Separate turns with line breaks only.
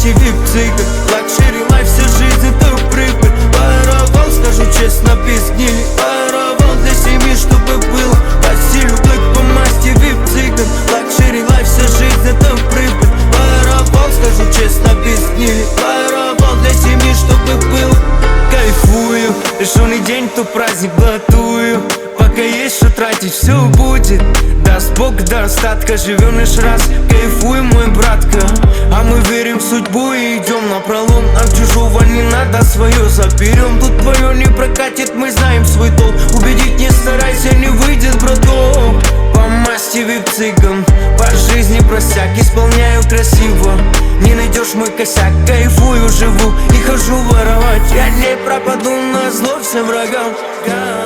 масти вип-цыган. Лакшери лайф, вся жизнь это прибыль. Воровал, скажу честно, без гнили. Воровал для семьи, чтобы было по стилю блэк по масти вип-цыган. Лакшери лайф, вся жизнь это прибыль. Воровал, скажу честно, без гнили. Воровал для семьи, чтобы было. Кайфую, решенный день, то праздник блатую. Пока есть что тратить, все будет. Даст Бог до остатка, живем лишь раз. Кайфуем, мой братка. А мы верим в судьбу и идем напролом. Нам чужого не надо, свое заберем. Тут твое не прокатит, мы знаем свой толк. Убедить не старайся, не выйдет, браток. По масти вип-цыган, по жизни просяк, исполняю красиво. Не найдешь мой косяк, кайфую, живу и хожу воровать. Я не пропаду на зло всем врагам.